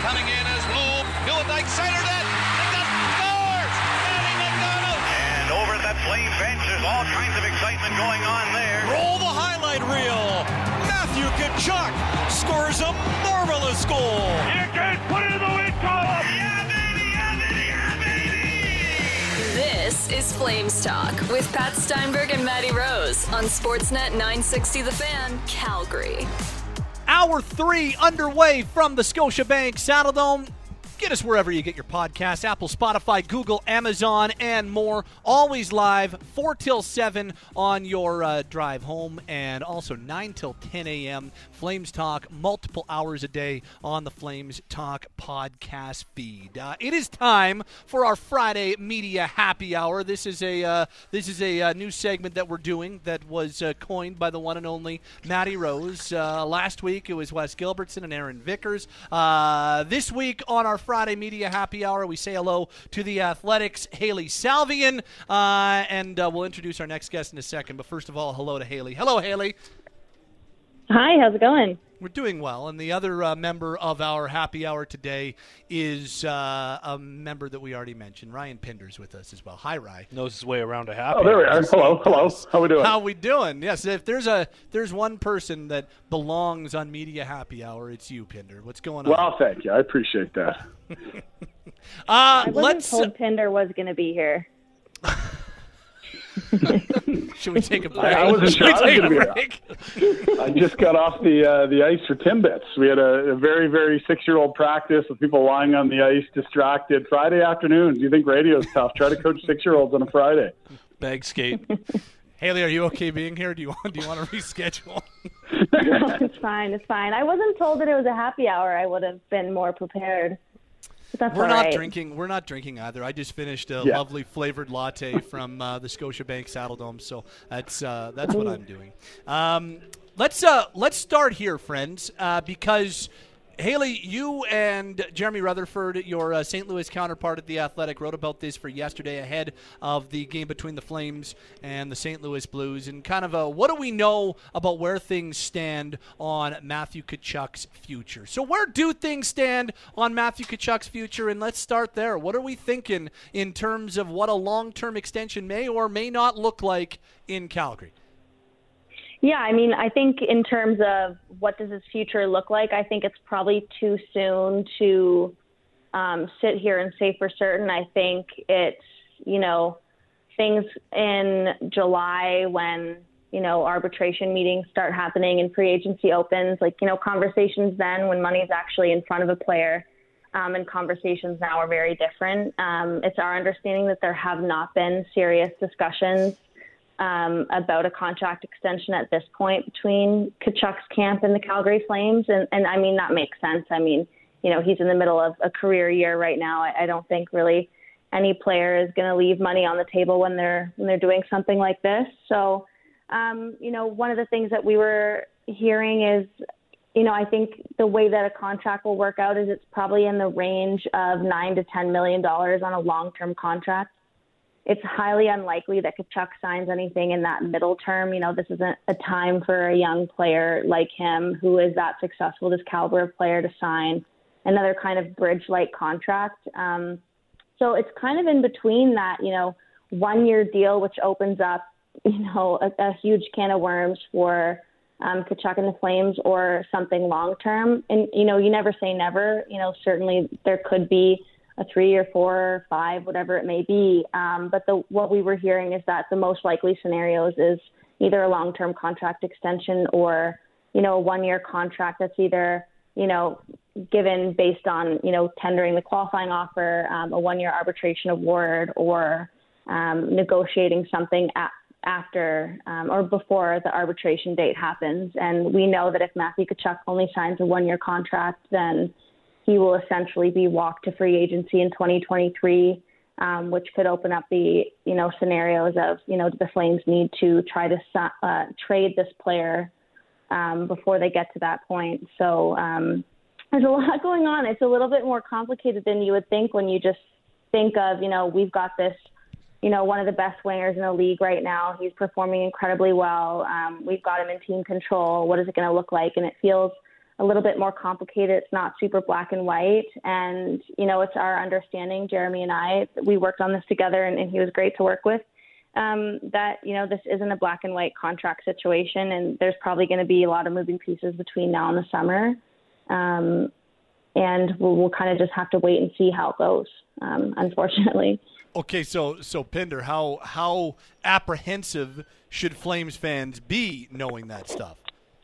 coming in as Blue. Newendike center net. McDonald scores! Matty McDonald! And over at that Flame bench, there's all kinds of excitement going on there. Roll the highlight reel. Matthew Tkachuk scores a marvelous goal. You can put it in the win column. Yeah, baby! Yeah, baby! Yeah, baby! This is Flames Talk with Pat Steinberg and Maddie Rose on Sportsnet 960 The Fan, Calgary. Hour 3 underway from the Scotiabank Saddledome. Get us wherever you get your podcasts, Apple, Spotify, Google, Amazon, and more. Always live, 4 till 7 on your drive home, and also 9 till 10 a.m. Flames Talk, multiple hours a day on the Flames Talk podcast feed. It is time for our Friday Media Happy Hour. This is a new segment that we're doing that was coined by the one and only Maddie Rose. Last week it was Wes Gilbertson and Aaron Vickers. This week on our Friday Media Happy Hour, we say hello to the Athletics' Hailey Salvian, and we'll introduce our next guest in a second. But first of all, hello to Hailey. Hello, Hailey. Hi, how's it going? We're doing well, and the other member of our happy hour today is a member that we already mentioned. Ryan Pinder's with us as well. Hi, Ryan. Knows his way around a happy. Oh, there we are. Hello. How we doing? How we doing? Yes, if there's one person that belongs on Media Happy Hour, it's you, Pinder. What's going on? Well, thank you. I appreciate that. I wasn't told Pinder was going to be here. Should we take a break? I wasn't sure I was going to be break? here. I just got off the ice for Timbits. We had a very, very 6-year-old practice with people lying on the ice, distracted. Friday afternoons. You think radio's tough? Try to coach 6-year-olds on a Friday. Bag skate. Haley, are you okay being here? Do you want to reschedule? No, it's fine. I wasn't told that it was a happy hour. I would have been more prepared. But that's We're all not right. drinking. We're not drinking either. I just finished a lovely flavored latte from the Scotiabank Saddledome, so that's what I'm doing. Let's start here, friends, because Haley, you and Jeremy Rutherford, your St. Louis counterpart at The Athletic, wrote about this for yesterday ahead of the game between the Flames and the St. Louis Blues, and kind of what do we know about where things stand on Matthew Tkachuk's future? So where do things stand on Matthew Tkachuk's future, and let's start there. What are we thinking in terms of what a long-term extension may or may not look like in Calgary? Yeah, I mean, I think in terms of what does his future look like, I think it's probably too soon to sit here and say for certain. I think it's, things in July when, arbitration meetings start happening and free agency opens, conversations then when money is actually in front of a player and conversations now are very different. It's our understanding that there have not been serious discussions about a contract extension at this point between Tkachuk's camp and the Calgary Flames. And I mean, that makes sense. I mean, he's in the middle of a career year right now. I don't think really any player is going to leave money on the table when they're doing something like this. So, one of the things that we were hearing is, I think the way that a contract will work out is it's probably in the range of $9 to $10 million on a long-term contract. It's highly unlikely that Tkachuk signs anything in that middle term. This isn't a time for a young player like him who is that successful, this caliber of player, to sign another kind of bridge-like contract. So it's kind of in between that, 1-year deal, which opens up, a huge can of worms for Tkachuk and the Flames, or something long-term. And, you never say never. Certainly there could be a 3 or 4 or 5, whatever it may be. But what we were hearing is that the most likely scenarios is either a long-term contract extension or, a 1-year contract that's either, given based on, tendering the qualifying offer, a 1-year arbitration award, or negotiating something after or before the arbitration date happens. And we know that if Matthew Tkachuk only signs a 1-year contract, then he will essentially be walked to free agency in 2023, which could open up the, scenarios of, the Flames need to try to trade this player before they get to that point. So there's a lot going on. It's a little bit more complicated than you would think when you just think of, we've got this, one of the best wingers in the league right now. He's performing incredibly well. We've got him in team control. What is it going to look like? And it feels a little bit more complicated. It's not super black and white. And, it's our understanding, Jeremy and I, we worked on this together, and he was great to work with, that, this isn't a black and white contract situation. And there's probably going to be a lot of moving pieces between now and the summer. And we'll kind of just have to wait and see how it goes, unfortunately. Okay, so Pinder, how apprehensive should Flames fans be knowing that stuff?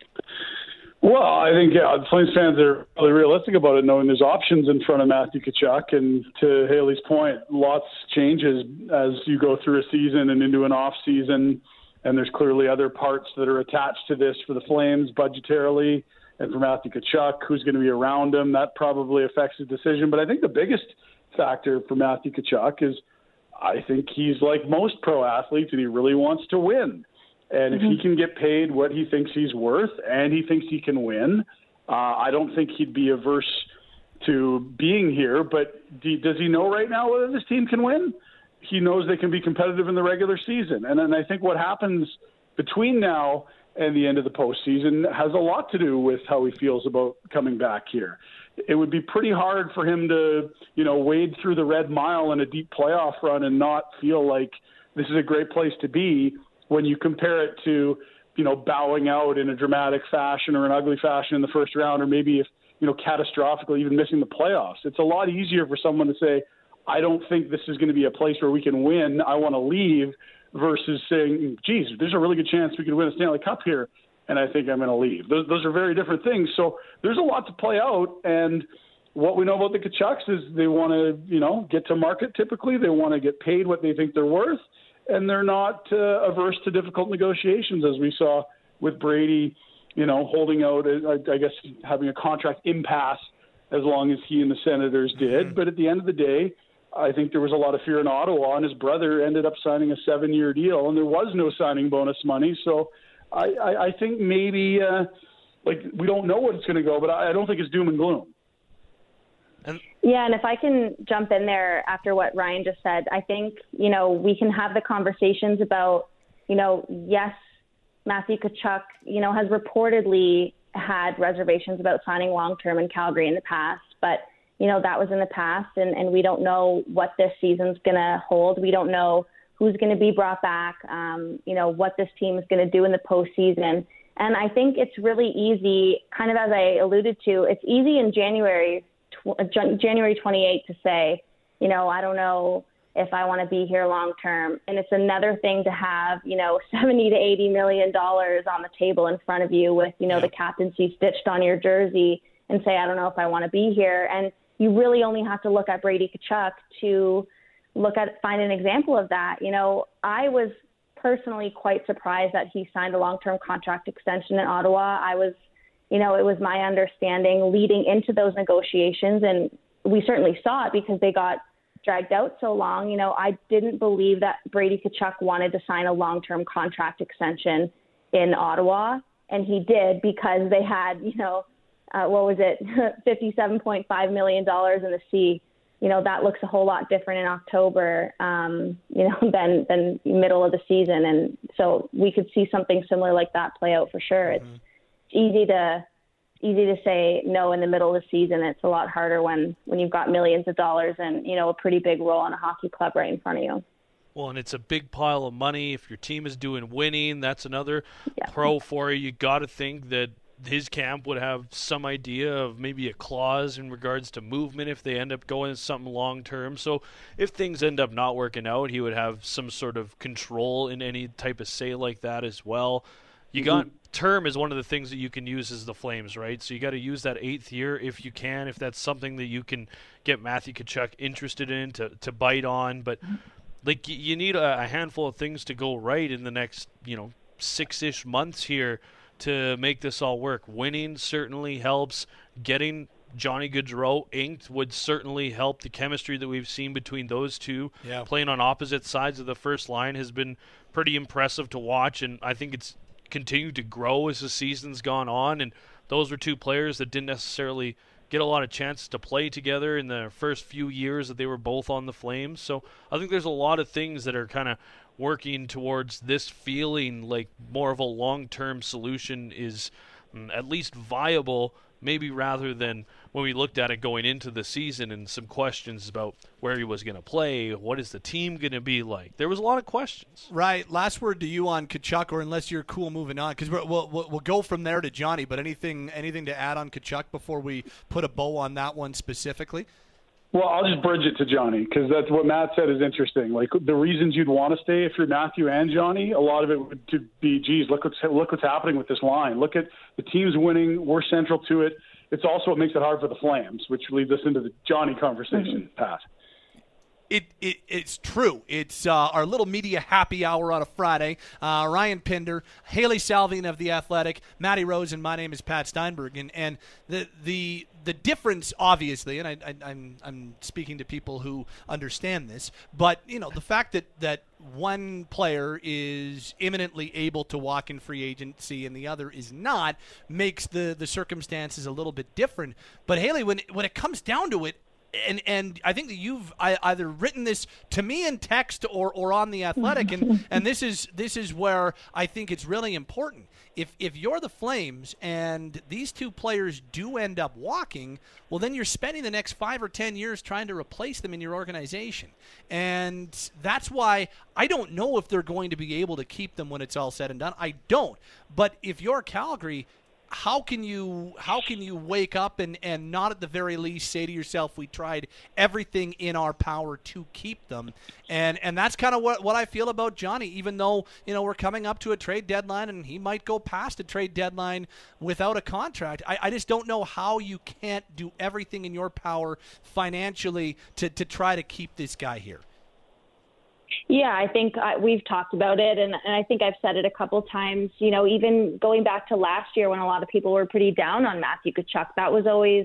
Well, I think Flames fans are really realistic about it, knowing there's options in front of Matthew Tkachuk. And to Haley's point, lots changes as you go through a season and into an off season. And there's clearly other parts that are attached to this for the Flames budgetarily, and for Matthew Tkachuk, who's going to be around him. That probably affects his decision. But I think the biggest factor for Matthew Tkachuk is I think he's like most pro athletes, and he really wants to win. And if he can get paid what he thinks he's worth and he thinks he can win, I don't think he'd be averse to being here. But does he know right now whether this team can win? He knows they can be competitive in the regular season. And then I think what happens between now and the end of the postseason has a lot to do with how he feels about coming back here. It would be pretty hard for him to, wade through the red mile in a deep playoff run and not feel like this is a great place to be when you compare it to, bowing out in a dramatic fashion or an ugly fashion in the first round, or maybe if, catastrophically even missing the playoffs. It's a lot easier for someone to say, I don't think this is going to be a place where we can win. I want to leave, versus saying, geez, there's a really good chance we could win a Stanley Cup here, and I think I'm going to leave. Those are very different things. So there's a lot to play out. And what we know about the Tkachuks is they want to, get to market typically. They want to get paid what they think they're worth. And they're not averse to difficult negotiations, as we saw with Brady, holding out, I guess, having a contract impasse as long as he and the Senators did. Mm-hmm. But at the end of the day, I think there was a lot of fear in Ottawa, and his brother ended up signing a 7-year deal, and there was no signing bonus money. So I think maybe, we don't know what it's going to go, but I don't think it's doom and gloom. Yeah, and if I can jump in there after what Ryan just said, I think, we can have the conversations about, yes, Matthew Tkachuk, has reportedly had reservations about signing long-term in Calgary in the past, but, that was in the past, and we don't know what this season's going to hold. We don't know who's going to be brought back, what this team is going to do in the postseason. And I think it's really easy, kind of as I alluded to, it's easy in January 28th to say, I don't know if I want to be here long term. And it's another thing to have, $70 to $80 million on the table in front of you with, the captaincy stitched on your jersey, and say, I don't know if I want to be here. And you really only have to look at Brady Tkachuk to find an example of that. I was personally quite surprised that he signed a long-term contract extension in Ottawa. I was, it was my understanding leading into those negotiations, and we certainly saw it because they got dragged out so long. I didn't believe that Brady Tkachuk wanted to sign a long-term contract extension in Ottawa, and he did because they had, $57.5 million in the sea. That looks a whole lot different in October, than middle of the season. And so we could see something similar like that play out for sure. Mm-hmm. It's easy to say no in the middle of the season. It's a lot harder when you've got millions of dollars and, a pretty big role in a hockey club right in front of you. Well, and it's a big pile of money. If your team is doing winning, that's another pro for you. You got to think that his camp would have some idea of maybe a clause in regards to movement if they end up going something long-term. So if things end up not working out, he would have some sort of control in any type of say like that as well. You got term is one of the things that you can use as the Flames, right? So you got to use that 8th year if you can, if that's something that you can get Matthew Tkachuk interested in to bite on. But you need a handful of things to go right in the next 6-ish months here to make this all work. Winning certainly helps. Getting Johnny Gaudreau inked would certainly help. The chemistry that we've seen between those two, playing on opposite sides of the first line, has been pretty impressive to watch, and I think it's continued to grow as the season's gone on. And those were two players that didn't necessarily get a lot of chances to play together in the first few years that they were both on the Flames. So I think there's a lot of things that are kind of working towards this feeling like more of a long-term solution is at least viable maybe rather than when we looked at it going into the season and some questions about where he was going to play, what is the team going to be like? There was a lot of questions. Right. Last word to you on Tkachuk, or unless you're cool moving on, because we'll go from there to Johnny. But anything to add on Tkachuk before we put a bow on that one specifically? Well, I'll just bridge it to Johnny, because that's what Matt said is interesting. Like, the reasons you'd want to stay if you're Matthew and Johnny, a lot of it would to be, geez, look what's happening with this line. Look at the team's winning. We're central to it. It's also what makes it hard for the Flames, which leads us into the Johnny conversation, Pat. It's true. It's our little media happy hour on a Friday. Ryan Pinder, Haley Salvian of The Athletic, Matty Rose, and my name is Pat Steinberg. And the difference, obviously, and I'm speaking to people who understand this, but the fact that one player is imminently able to walk in free agency and the other is not makes the circumstances a little bit different. But Haley, when it comes down to it, and I think that you've either written this to me in text or on The Athletic, and this is where I think it's really important. If you're the Flames and these two players do end up walking, well, then you're spending the next 5 or 10 years trying to replace them in your organization. And that's why I don't know if they're going to be able to keep them when it's all said and done. I don't. But if you're Calgary, how can you wake up and not at the very least say to yourself, we tried everything in our power to keep them? And that's kind of what I feel about Johnny, even though we're coming up to a trade deadline and he might go past a trade deadline without a contract. I just don't know how you can't do everything in your power financially to try to keep this guy here. Yeah, I think we've talked about it, and I think I've said it a couple times. Even going back to last year when a lot of people were pretty down on Matthew Tkachuk, that was always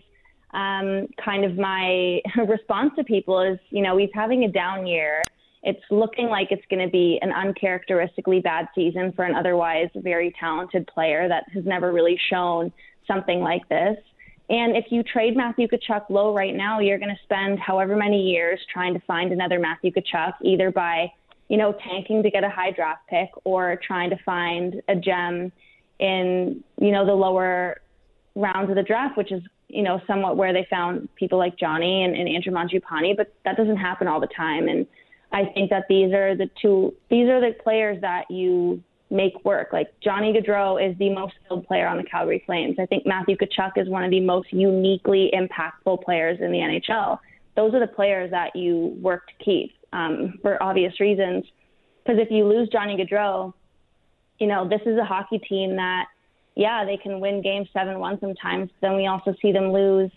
kind of my response to people is, he's having a down year. It's looking like it's going to be an uncharacteristically bad season for an otherwise very talented player that has never really shown something like this. And if you trade Matthew Tkachuk low right now, you're going to spend however many years trying to find another Matthew Tkachuk, either by, tanking to get a high draft pick or trying to find a gem in, the lower rounds of the draft, which is, somewhat where they found people like Johnny and Andrew Mangiapane, but that doesn't happen all the time. And I think that these are the players that you make work. Like Johnny Gaudreau is the most skilled player on the Calgary Flames. I think Matthew Tkachuk is one of the most uniquely impactful players in the NHL. Those are the players that you work to keep for obvious reasons. Because if you lose Johnny Gaudreau, this is a hockey team that, they can win games 7-1 sometimes. Then we also see them lose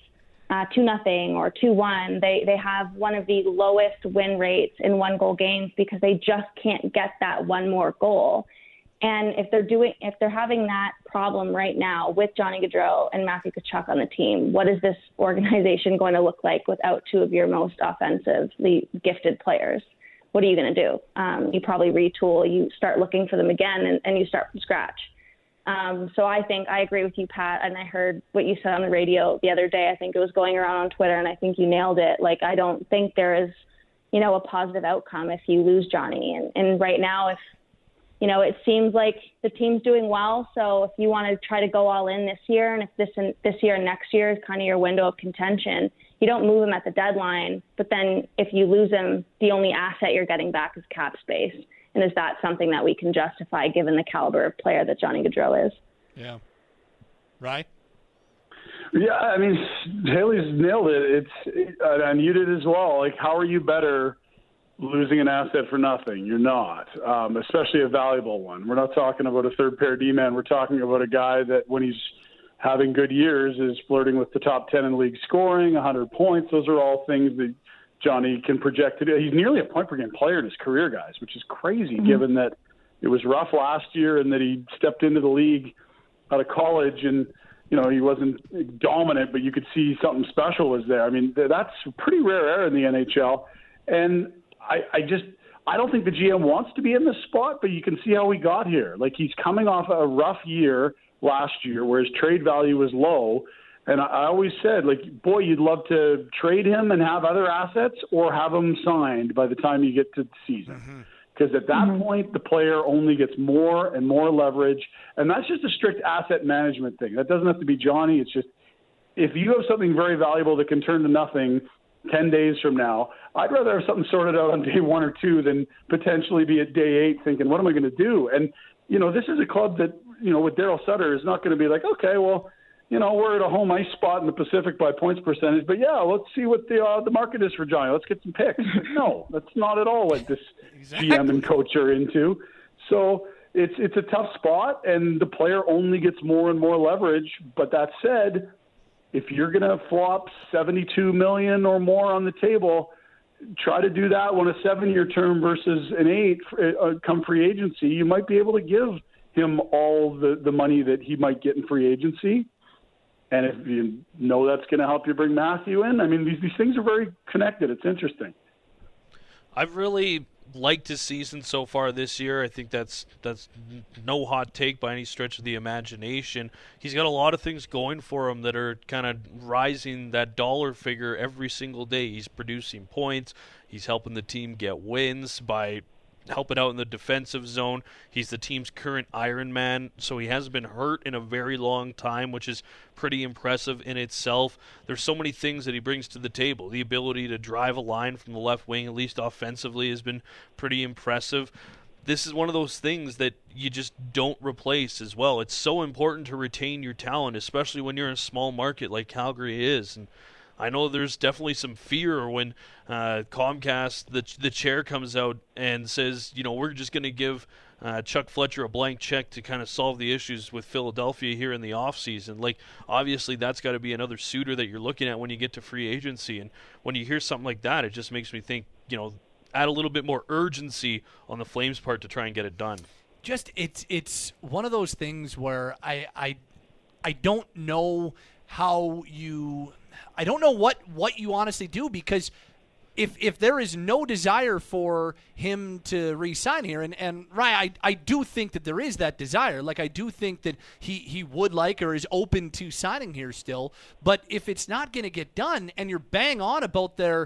2-0 or 2-1. They have one of the lowest win rates in one-goal games because they just can't get that one more goal. And if they're having that problem right now with Johnny Gaudreau and Matthew Tkachuk on the team, what is this organization going to look like without two of your most offensively gifted players? What are you going to do? You probably retool, you start looking for them again, and you start from scratch. So I think I agree with you, Pat, and I heard what you said on the radio the other day. I think it was going around on Twitter, and I think you nailed it. Like, I don't think there is, a positive outcome if you lose Johnny. And right now, if it seems like the team's doing well. So if you want to try to go all in this year, and if this year and next year is kind of your window of contention, you don't move him at the deadline. But then if you lose him, the only asset you're getting back is cap space. And is that something that we can justify given the caliber of player that Johnny Gaudreau is? Yeah. Right? Yeah, I mean, Haley's nailed it. And you did as well. Like, how are you better losing an asset for nothing? You're not, especially a valuable one. We're not talking about a third-pair D-man. We're talking about a guy that when he's having good years is flirting with the top 10 in league scoring, 100 points. Those are all things that Johnny can project to do. He's nearly a point-per-game player in his career, guys, which is crazy given that it was rough last year and that he stepped into the league out of college and, he wasn't dominant, but you could see something special was there. I mean, that's pretty rare air in the NHL. And I don't think the GM wants to be in this spot, but you can see how he got here. Like, he's coming off a rough year last year where his trade value was low. And I always said, like, boy, you'd love to trade him and have other assets or have him signed by the time you get to the season. Because at that point, the player only gets more and more leverage. And that's just a strict asset management thing. That doesn't have to be Johnny. It's just if you have something very valuable that can turn to nothing 10 days from now, I'd rather have something sorted out on day 1 or 2 than potentially be at day 8 thinking, what am I going to do? And, this is a club that, with Daryl Sutter is not going to be like, okay, well, we're at a home ice spot in the Pacific by points percentage, but yeah, let's see what the market is for Johnny. Let's get some picks. No, that's not at all what this GM and coach are into. So it's a tough spot, and the player only gets more and more leverage. But that said, if you're going to flop $72 million or more on the table, try to do that on a 7-year term versus an 8 come free agency. You might be able to give him all the money that he might get in free agency. And if you know that's going to help you bring Matthew in, I mean, these things are very connected. It's interesting. I've really liked his season so far this year. I think that's no hot take by any stretch of the imagination. He's got a lot of things going for him that are kind of rising that dollar figure every single day. He's producing points. He's helping the team get wins by helping out in the defensive zone. He's the team's current Iron Man, so he hasn't been hurt in a very long time, which is pretty impressive in itself. There's so many things that he brings to the table. The ability to drive a line from the left wing, at least offensively, has been pretty impressive. This is one of those things that you just don't replace as well. It's so important to retain your talent, especially when you're in a small market like Calgary is. And I know there's definitely some fear when Comcast, the chair comes out and says, we're just going to give Chuck Fletcher a blank check to kind of solve the issues with Philadelphia here in the offseason. Like, obviously, that's got to be another suitor that you're looking at when you get to free agency. And when you hear something like that, it just makes me think, add a little bit more urgency on the Flames' part to try and get it done. Just it's one of those things where I don't know how you – I don't know what you honestly do, because if there is no desire for him to re-sign here, and Ryan, I do think that there is that desire. Like, I do think that he would like or is open to signing here still. But if it's not going to get done, and you're bang on about their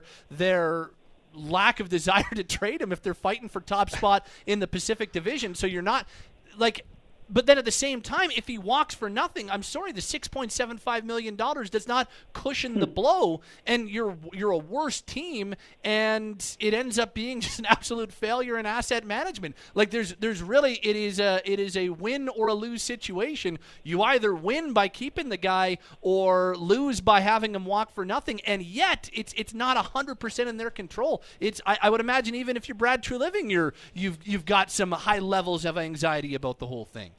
lack of desire to trade him if they're fighting for top spot in the Pacific Division, so you're not like. But then at the same time, if he walks for nothing, I'm sorry, the $6.75 million does not cushion the blow, and you're a worse team, and it ends up being just an absolute failure in asset management. Like, there's really, it is a win or a lose situation. You either win by keeping the guy or lose by having him walk for nothing, and yet it's not 100% in their control. I would imagine even if you're Brad Treliving, you've got some high levels of anxiety about the whole thing.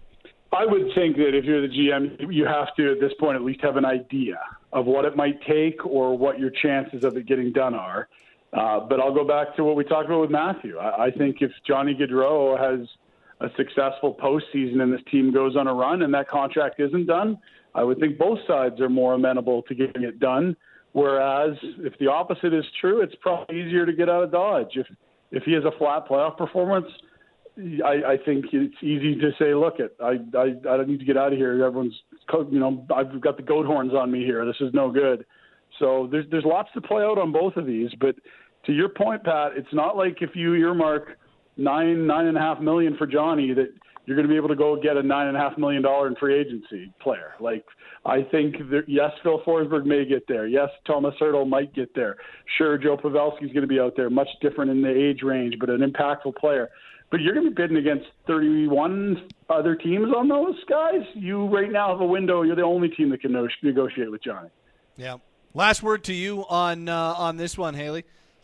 I would think that if you're the GM, you have to, at this point, at least have an idea of what it might take or what your chances of it getting done are. But I'll go back to what we talked about with Matthew. I think if Johnny Gaudreau has a successful postseason and this team goes on a run and that contract isn't done, I would think both sides are more amenable to getting it done. Whereas if the opposite is true, it's probably easier to get out of Dodge. If he has a flat playoff performance, I think it's easy to say, look, I don't need to get out of here. Everyone's, I've got the goat horns on me here. This is no good. So there's lots to play out on both of these. But to your point, Pat, it's not like if you earmark $9.5 million for Johnny that you're going to be able to go get a $9.5 million in free agency player. Like, I think that, yes, Phil Forsberg may get there. Yes, Thomas Hertl might get there. Sure, Joe Pavelski's going to be out there, much different in the age range, but an impactful player. But you're going to be bidding against 31 other teams on those guys. You right now have a window. You're the only team that can negotiate with Johnny. Yeah. Last word to you on this one, Haley.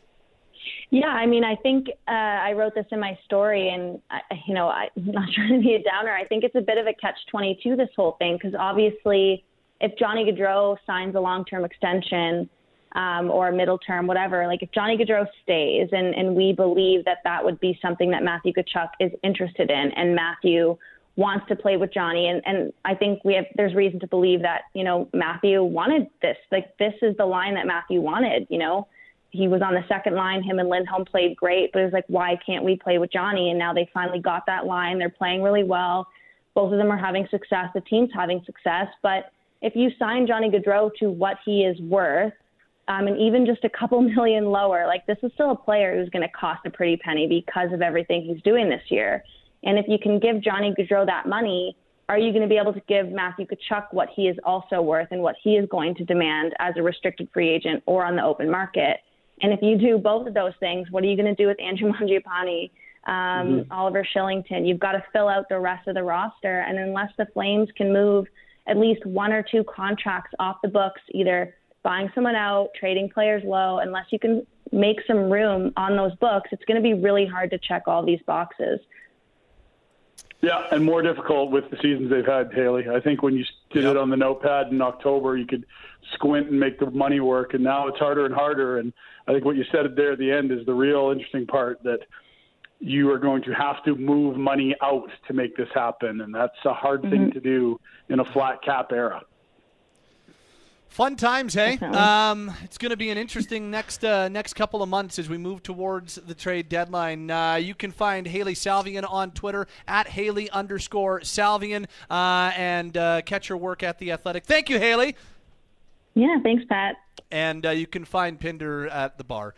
Yeah, I mean, I think I wrote this in my story, and I'm not trying to be a downer. I think it's a bit of a catch-22, this whole thing, because obviously, if Johnny Gaudreau signs a long-term extension or a middle term, whatever, like if Johnny Gaudreau stays, and we believe that would be something that Matthew Tkachuk is interested in, and Matthew wants to play with Johnny, and I think there's reason to believe that Matthew wanted this. Like, this is the line that Matthew wanted. He was on the second line. Him and Lindholm played great, but it was like, why can't we play with Johnny? And now they finally got that line. They're playing really well. Both of them are having success. The team's having success. But if you sign Johnny Gaudreau to what he is worth, and even just a couple million lower, like, this is still a player who's going to cost a pretty penny because of everything he's doing this year. And if you can give Johnny Gaudreau that money are you going to be able to give Matthew Tkachuk what he is also worth and what he is going to demand as a restricted free agent or on the open market? And if you do both of those things, what are you going to do with Andrew Mangiapane, Oliver Shillington? You've got to fill out the rest of the roster. And unless the Flames can move at least one or two contracts off the books, either buying someone out, trading players low, unless you can make some room on those books, it's going to be really hard to check all these boxes. Yeah, and more difficult with the seasons they've had, Haley. I think when you did it on the notepad in October, you could squint and make the money work, and now it's harder and harder. And I think what you said there at the end is the real interesting part, that you are going to have to move money out to make this happen, and that's a hard thing to do in a flat cap era. Fun times, hey? It's going to be an interesting next couple of months as we move towards the trade deadline. You can find Hailey Salvian on Twitter at Hailey_Salvian and catch her work at The Athletic. Thank you, Hailey. Yeah, thanks, Pat. And you can find Pinder at the bar.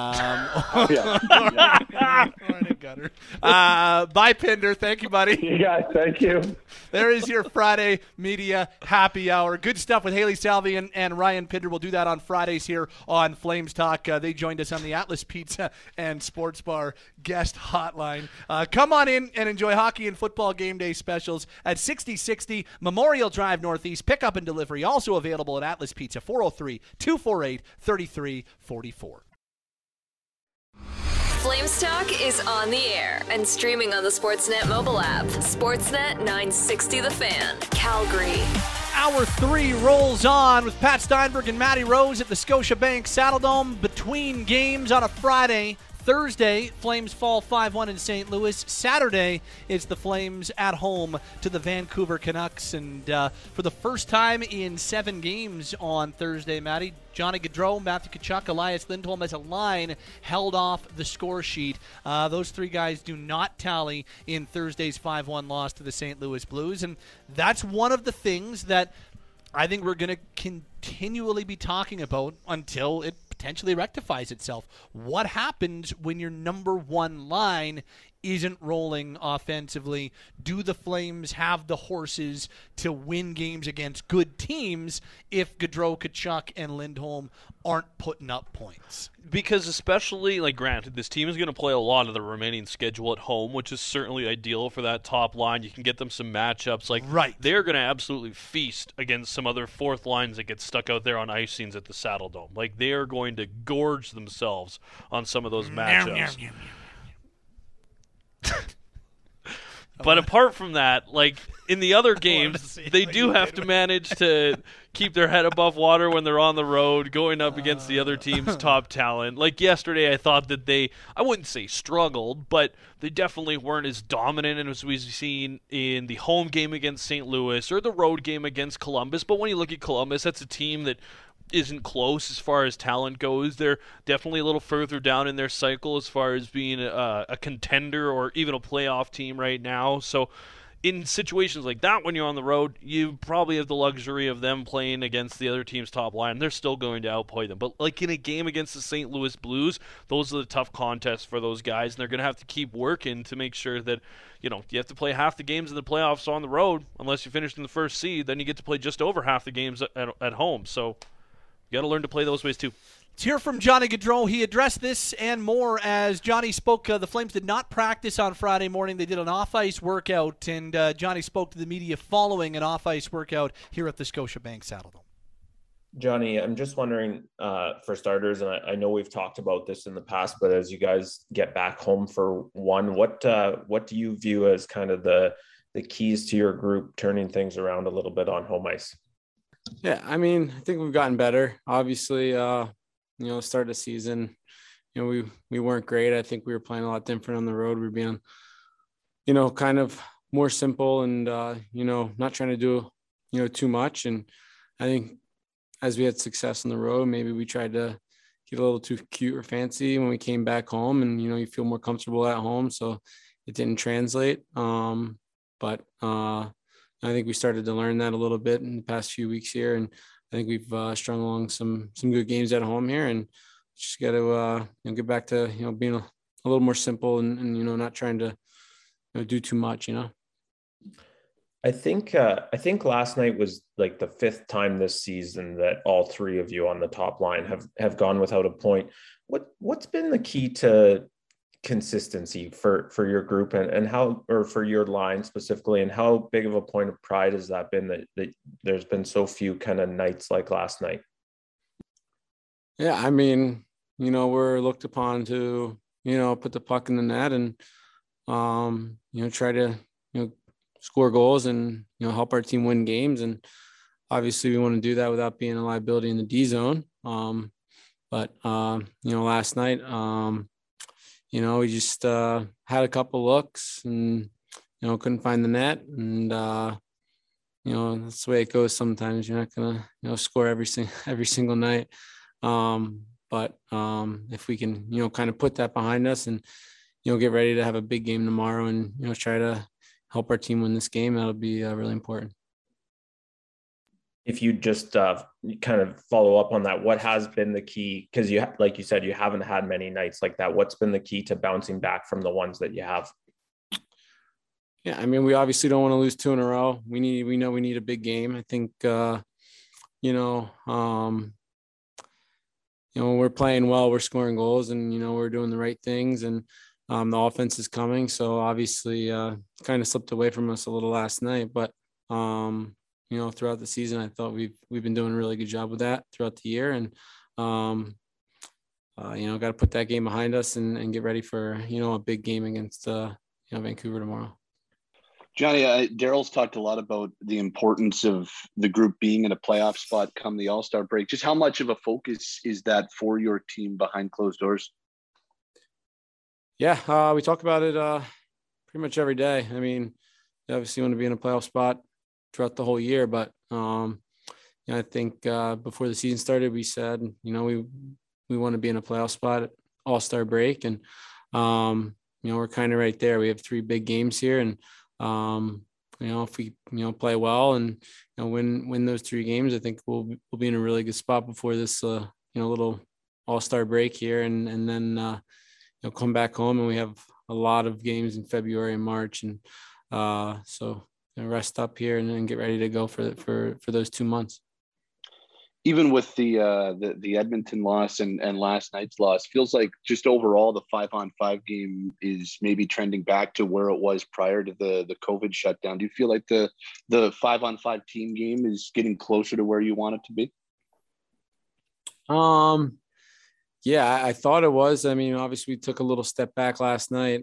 Bye, Pinder. Thank you, buddy. You guys, thank you. There is your Friday Media Happy Hour. Good stuff with Hailey Salvian and Ryan Pinder. We'll do that on Fridays here on Flames Talk. They joined us on the Atlas Pizza and Sports Bar guest hotline. Come on in and enjoy hockey and football game day specials at 6060 Memorial Drive Northeast. Pickup and delivery also available at Atlas Pizza, 403-248-3344. Flames Talk is on the air and streaming on the Sportsnet mobile app. Sportsnet 960 The Fan, Calgary. Hour 3 rolls on with Pat Steinberg and Matty Rose at the Scotiabank Saddledome between games on a Friday. Thursday, Flames fall 5-1 in St. Louis. Saturday, it's the Flames at home to the Vancouver Canucks. And for the first time in 7 games on Thursday, Matty, Johnny Gaudreau, Matthew Tkachuk, Elias Lindholm as a line held off the score sheet. Those 3 guys do not tally in Thursday's 5-1 loss to the St. Louis Blues. And that's one of the things that I think we're going to continually be talking about until it potentially rectifies itself. What happens when your number one line isn't rolling offensively? Do the Flames have the horses to win games against good teams if Gaudreau, Tkachuk, and Lindholm aren't putting up points? Because especially, like, granted, this team is going to play a lot of the remaining schedule at home, which is certainly ideal for that top line. You can get them some matchups. Like, they're going to absolutely feast against some other fourth lines that get stuck out there on ice scenes at the Saddledome. Like, they are going to gorge themselves on some of those matchups. But apart from that, like, in the other games, they do have to manage to keep their head above water when they're on the road, going up against the other team's top talent. Like yesterday, I thought that I wouldn't say struggled, but they definitely weren't as dominant as we've seen in the home game against St. Louis or the road game against Columbus. But when you look at Columbus, that's a team that isn't close as far as talent goes. They're definitely a little further down in their cycle as far as being a contender or even a playoff team right now. So in situations like that, when you're on the road, you probably have the luxury of them playing against the other team's top line. They're still going to outplay them. But like in a game against the St. Louis Blues, those are the tough contests for those guys, and they're going to have to keep working to make sure that, you have to play half the games in the playoffs on the road. Unless you finished in the first seed, then you get to play just over half the games at home. So you got to learn to play those ways too. Let's hear from Johnny Gaudreau. He addressed this and more as Johnny spoke. The Flames did not practice on Friday morning. They did an off-ice workout, and Johnny spoke to the media following an off-ice workout here at the Scotiabank Saddledome. Johnny, I'm just wondering, for starters, and I know we've talked about this in the past, but as you guys get back home for one, what do you view as kind of the keys to your group turning things around a little bit on home ice? Yeah, I mean, I think we've gotten better. Obviously, start of the season, we weren't great. I think we were playing a lot different on the road. We were being, kind of more simple and, not trying to do, too much. And I think as we had success on the road, maybe we tried to get a little too cute or fancy when we came back home, and, you feel more comfortable at home. So it didn't translate. But I think we started to learn that a little bit in the past few weeks here. And I think we've strung along some good games at home here, and just got to get back to being a little more simple and not trying to do too much. I think last night was like the fifth time this season that all three of you on the top line have gone without a point. What's been the key to consistency for your group, and how, or for your line specifically, and how big of a point of pride has that been that there's been so few kind of nights like last night? Yeah, I mean, we're looked upon to, put the puck in the net and, try to, score goals and, help our team win games. And obviously we want to do that without being a liability in the D zone. But last night, we just had a couple looks and, couldn't find the net. And, that's the way it goes sometimes. You're not going to, score every single night. But if we can, kind of put that behind us and, get ready to have a big game tomorrow and, try to help our team win this game, that'll be really important. If you just kind of follow up on that, what has been the key? Because like you said, you haven't had many nights like that. What's been the key to bouncing back from the ones that you have? Yeah, I mean, we obviously don't want to lose two in a row. We know we need a big game. I think, when we're playing well, we're scoring goals and, we're doing the right things, and the offense is coming. So obviously kind of slipped away from us a little last night, but throughout the season, I thought we've been doing a really good job with that throughout the year. And, got to put that game behind us and get ready for, a big game against, Vancouver tomorrow. Johnny, Daryl's talked a lot about the importance of the group being in a playoff spot come the All-Star break. Just how much of a focus is that for your team behind closed doors? Yeah, we talk about it pretty much every day. I mean, you obviously want to be in a playoff spot throughout the whole year, but I think before the season started, we said, we want to be in a playoff spot at All-Star break, and we're kind of right there. We have 3 big games here, and if we play well and win those 3 games, I think we'll be in a really good spot before this little All-Star break here, and then come back home, and we have a lot of games in February and March, and so rest up here and then get ready to go for those 2 months. Even with the Edmonton loss and last night's loss, feels like just overall the 5-on-5 game is maybe trending back to where it was prior to the COVID shutdown. Do you feel like the 5-on-5 team game is getting closer to where you want it to be? Yeah, I thought it was. I mean, obviously we took a little step back last night.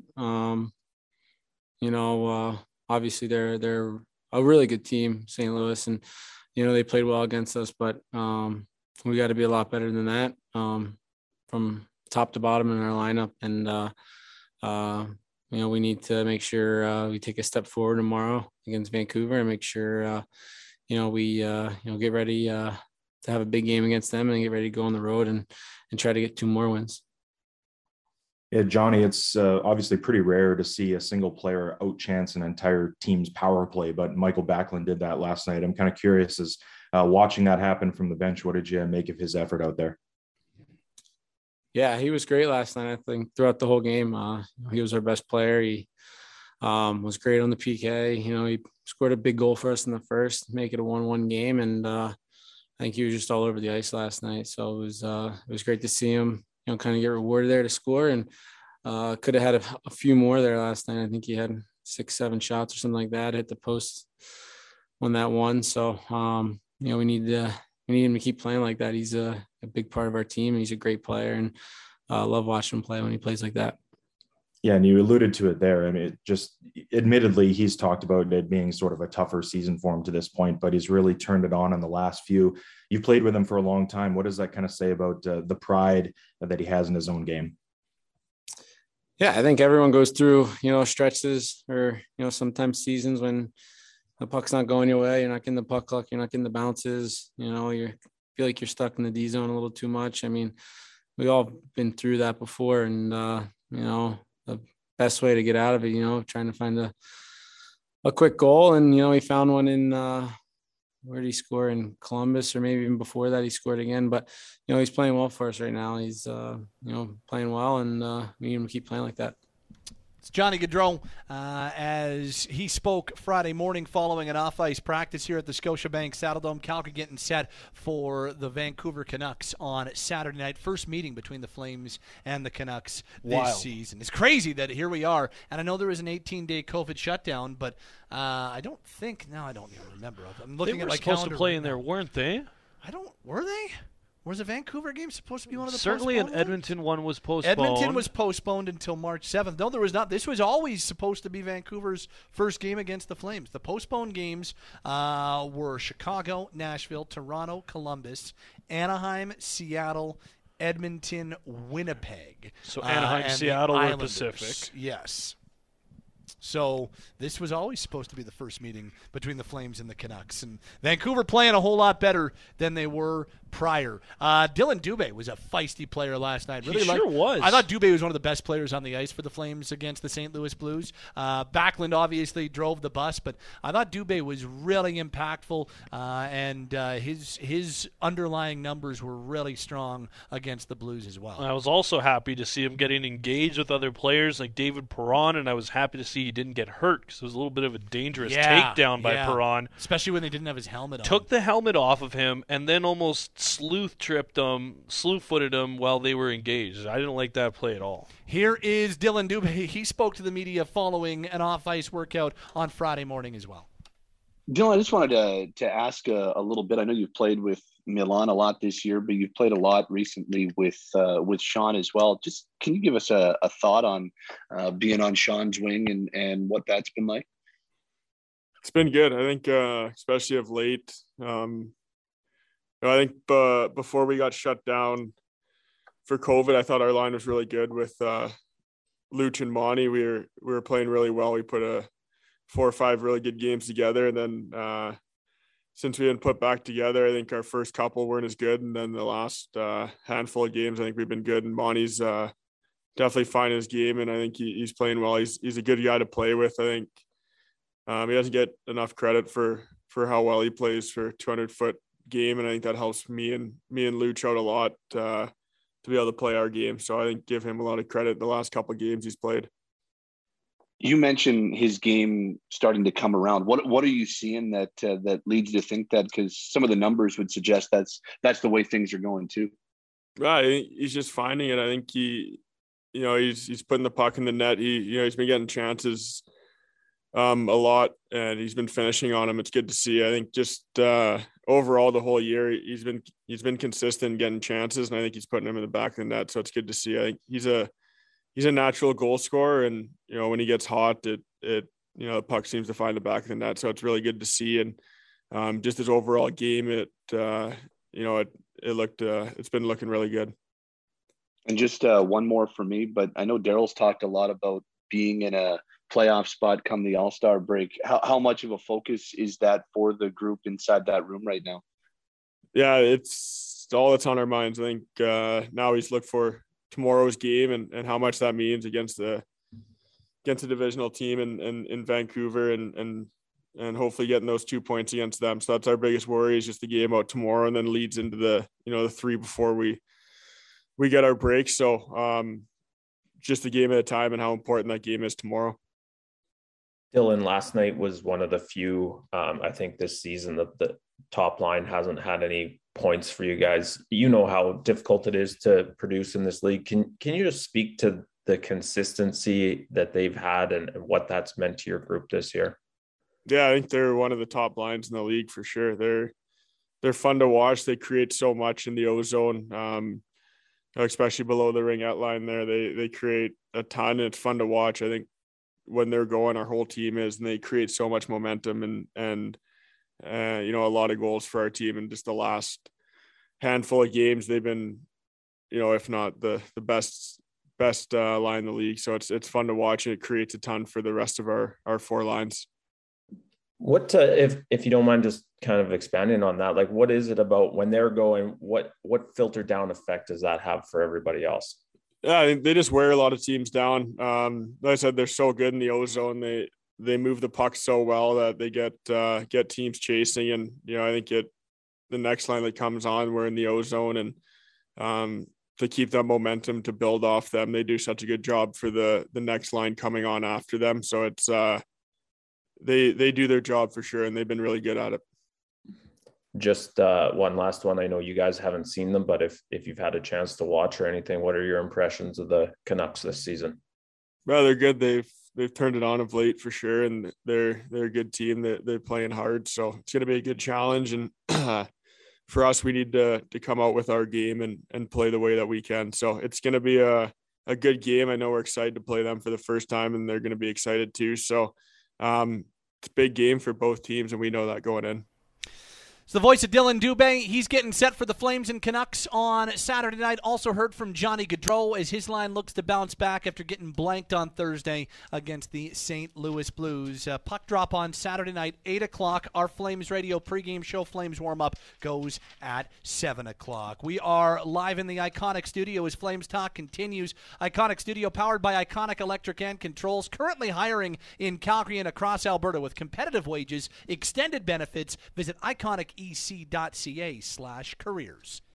Obviously they're a really good team, St. Louis, and they played well against us, but we got to be a lot better than that from top to bottom in our lineup. And, we need to make sure we take a step forward tomorrow against Vancouver and make sure, we get ready to have a big game against them and get ready to go on the road and try to get 2 more wins. Yeah, Johnny, it's obviously pretty rare to see a single player outchance an entire team's power play, but Michael Backlund did that last night. I'm kind of curious, as watching that happen from the bench, what did you make of his effort out there? Yeah, he was great last night. I think throughout the whole game, he was our best player. He was great on the PK. He scored a big goal for us in the first, make it a 1-1 game, and I think he was just all over the ice last night. So it was great to see him, kind of get rewarded there to score, and could have had a few more there last night. I think he had 6-7 shots or something like that, hit the post on that one. So, we need him to keep playing like that. He's a big part of our team. He's a great player, and love watching him play when he plays like that. Yeah, and you alluded to it there. I mean, admittedly, he's talked about it being sort of a tougher season for him to this point, but he's really turned it on in the last few. You've played with him for a long time. What does that kind of say about the pride that he has in his own game? Yeah, I think everyone goes through, stretches or, sometimes seasons when the puck's not going your way. You're not getting the puck luck. You're not getting the bounces. You feel like you're stuck in the D zone a little too much. I mean, we all been through that before, and, the best way to get out of it, trying to find a quick goal. And, he found one in, where did he score, in Columbus, or maybe even before that he scored again. But, he's playing well for us right now. He's, playing well, and we need him to keep playing like that. It's Johnny Gaudreau as he spoke Friday morning following an off-ice practice here at the Scotiabank Saddledome. Calgary getting set for the Vancouver Canucks on Saturday night. First meeting between the Flames and the Canucks this season. It's crazy that here we are. And I know there was an 18-day COVID shutdown, but I don't think – no, I don't even remember. I'm looking at my calendar. They were supposed to play in there, weren't they? Were they? Was the Vancouver game supposed to be one of the Certainly an Edmonton one was postponed. Edmonton was postponed until March 7th. No, there was not. This was always supposed to be Vancouver's first game against the Flames. The postponed games were Chicago, Nashville, Toronto, Columbus, Anaheim, Seattle, Edmonton, Winnipeg. So Anaheim, Seattle were Pacific. Yes. So this was always supposed to be the first meeting between the Flames and the Canucks. And Vancouver playing a whole lot better than they were prior. Dylan Dubé was a feisty player last night. Really sure was. I thought Dubé was one of the best players on the ice for the Flames against the St. Louis Blues. Backlund obviously drove the bus, but I thought Dubé was really impactful, and his underlying numbers were really strong against the Blues as well. I was also happy to see him getting engaged with other players like David Perron, and I was happy to see he didn't get hurt because it was a little bit of a dangerous takedown by Perron. Especially when they didn't have his helmet on. Took the helmet off of him and then almost slew-footed him while they were engaged. I didn't like that play at all. Here is Dylan Dubé. He spoke to the media following an off-ice workout on Friday morning as well. Dylan, I just wanted to ask a little bit. I know you've played with Milan a lot this year, but you've played a lot recently with Sean as well. Just can you give us a thought on being on Sean's wing and what that's been like? It's been good. I think, especially of late. I think before we got shut down for COVID, I thought our line was really good with Luch and Monty. We were playing really well. We put 4 or 5 really good games together, and then since we didn't put back together, I think our first couple weren't as good, and then the last handful of games, I think we've been good. And Monty's definitely finding his game, and I think he's playing well. He's a good guy to play with. I think he doesn't get enough credit for how well he plays for a 200-foot game, and I think that helps me and Luch out a lot to be able to play our game. So I think give him a lot of credit the last couple of games he's played. You mentioned his game starting to come around. What are you seeing that leads you to think that? Because some of the numbers would suggest that's the way things are going too. Right, he's just finding it. I think he's putting the puck in the net. He's been getting chances a lot, and he's been finishing on them. It's good to see. I think just overall the whole year he's been consistent getting chances, and I think he's putting them in the back of the net. So it's good to see. I think he's a natural goal scorer, and when he gets hot, the puck seems to find the back of the net. So it's really good to see. And just his overall game, it's been looking really good. And just one more for me, but I know Daryl's talked a lot about being in a playoff spot come the All-Star break. How much of a focus is that for the group inside that room right now? Yeah, it's all that's on our minds. I think now we just look for tomorrow's game and how much that means against a divisional team in Vancouver and hopefully getting those 2 points against them. So that's our biggest worry, is just the game out tomorrow, and then leads into the 3 before we get our break. So just a game at a time, and how important that game is tomorrow. Dylan, last night was one of the few, I think this season, that the top line hasn't had any points for you guys. You know how difficult it is to produce in this league. Can you just speak to the consistency that they've had and what that's meant to your group this year? Yeah, I think they're one of the top lines in the league for sure. They're fun to watch. They create so much in the O-zone, especially below the ringette line there. They create a ton, and it's fun to watch. I think when they're going, our whole team is, and they create so much momentum and a lot of goals for our team. And just the last handful of games, they've been, if not the best line in the league. So it's fun to watch. It creates a ton for the rest of our 4 lines. What if you don't mind just kind of expanding on that, like what is it about when they're going, what filter down effect does that have for everybody else? Yeah, I think they just wear a lot of teams down. Like I said, they're so good in the O-zone. They move the puck so well that they get teams chasing. And, I think the next line that comes on, we're in the O-zone, and keep that momentum, to build off them. They do such a good job for the next line coming on after them. So it's they do their job for sure, and they've been really good at it. Just one last one. I know you guys haven't seen them, but if you've had a chance to watch or anything, what are your impressions of the Canucks this season? Well, they're good. They've turned it on of late for sure, and they're a good team. They're playing hard, so it's going to be a good challenge. And for us, we need to come out with our game and play the way that we can. So it's going to be a good game. I know we're excited to play them for the first time, and they're going to be excited too. So it's a big game for both teams, and we know that going in. It's the voice of Dylan Dubé. He's getting set for the Flames and Canucks on Saturday night. Also heard from Johnny Gaudreau as his line looks to bounce back after getting blanked on Thursday against the St. Louis Blues. Puck drop on Saturday night, 8 o'clock. Our Flames radio pregame show, Flames warm-up, goes at 7 o'clock. We are live in the Iconic Studio as Flames Talk continues. Iconic Studio powered by Iconic Electric and Controls. Currently hiring in Calgary and across Alberta with competitive wages, extended benefits. Visit Iconic ec.ca/careers.